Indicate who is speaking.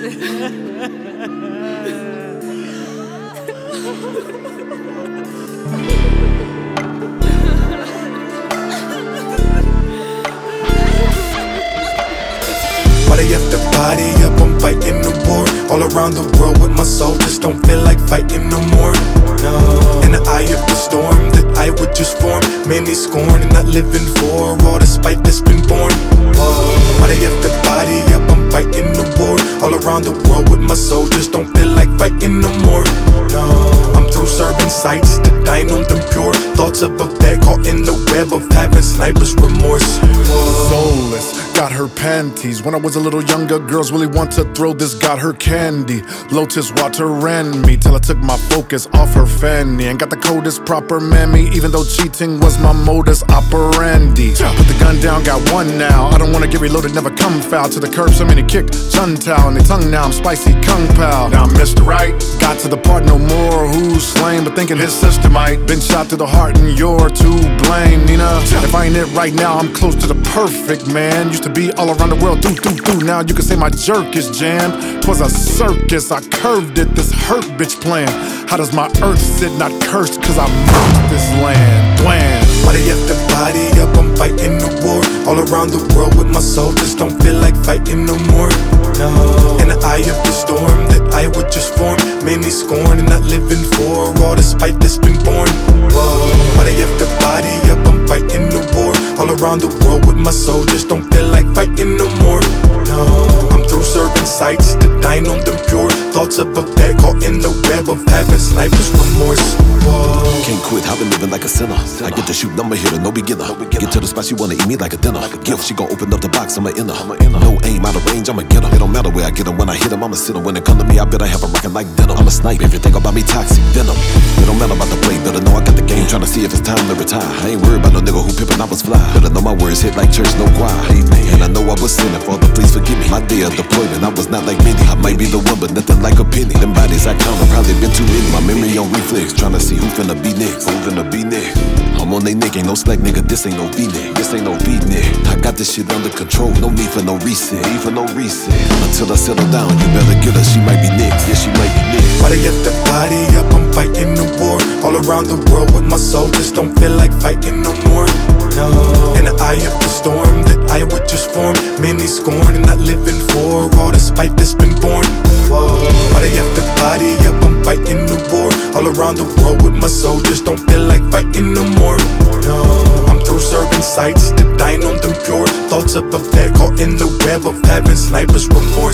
Speaker 1: Why they have to body up? I'm fighting the war all around the world with my soul. Just don't feel like fighting no more. No. In the eye of the storm that I would just form, many scorn and not living for all the spite that's been born. Whoa. Why they have to body up? I'm fighting the war all around the world with my soul. Just don't feel like fighting no more. No. I'm through serving sights to dine on them pure thoughts of a bed caught in the web of having sniper's remorse. Whoa.
Speaker 2: Soulless, got her panties. When I was a little younger, girls really want to throw this, got her candy. Lotus water ran me till I took my focus off her fanny. And got the coldest proper mammy, even though cheating was my modus operandi. Put the gun down, got one now. I don't wanna get reloaded, never come foul. To the curb, so many kick Chun Tao. And they tongue now, I'm spicy Kung Pao. Now I'm Mr. Right, got to the part no more. Who's slain, but thinking his sister might. Been shot to the heart and you're to blame, Nina. If I ain't it right now, I'm close to the perfect man. Used to be all around the world, do. Now you can say my jerk is jammed. 'Twas a circus, I curved it, this hurt bitch plan. How does my earth sit not cursed, cause I murked this land, dwan.
Speaker 1: Why they have to body up? I'm fighting the war all around the world with my soul. Just don't feel like fighting no more. No. In the eye of the storm that I would just form, many scorn and not living for all the spite that's been born. Whoa. Why they have to body up? I'm fighting the war all around the world with my soul. Just don't feel like fighting no more. No. I'm through serving sights to dine on them pure thoughts of a bed caught in the web of having sniper's remorse. Whoa.
Speaker 3: Can't quit, I've been living like a sinner. I get to shoot, I'm a hitter, no beginner. Get to the spot, she wanna eat me like a dinner. Gift, she gon' open up the box, I'm a inner. No aim, out of range, I'm a getter. It don't matter where I get her, when I hit him, I'm a sitter. When it come to me, I better have a rockin' like denim. I'm a snipe, everything about me toxic, venom. It don't matter about the play, better know I got the game. Tryna see if it's time to retire. I ain't worried about no nigga who pimpin', I was fly. Better know my words hit like church, no choir. And I know I was sinning, Father, please forgive me. My day of deployment, I was not like many. I might be the one, but nothing like a penny. Them bodies I count, probably been too many. My memory on reflex, tryna see who finna be next. Who finna be next? I'm on they neck, ain't no slack, nigga. This ain't no V-neck. This ain't no V-neck. I got this shit under control. No need for no reset. Need for no reset. Until I settle down, you better get her. She might be next. Yeah, she might be next.
Speaker 1: Why they have to body up? I'm fighting the war all around the world with my soul. Just don't feel like fighting no more. No. In the eye of the storm that I would just form, many scorn and not living for all the spite that's been born. Whoa. Why they have to body up? I'm fighting the war all around the world with my soul. Just don't feel like fighting no more. No. I'm through serving sights to dine on them pure thoughts of a bed caught in the web of having sniper's remorse.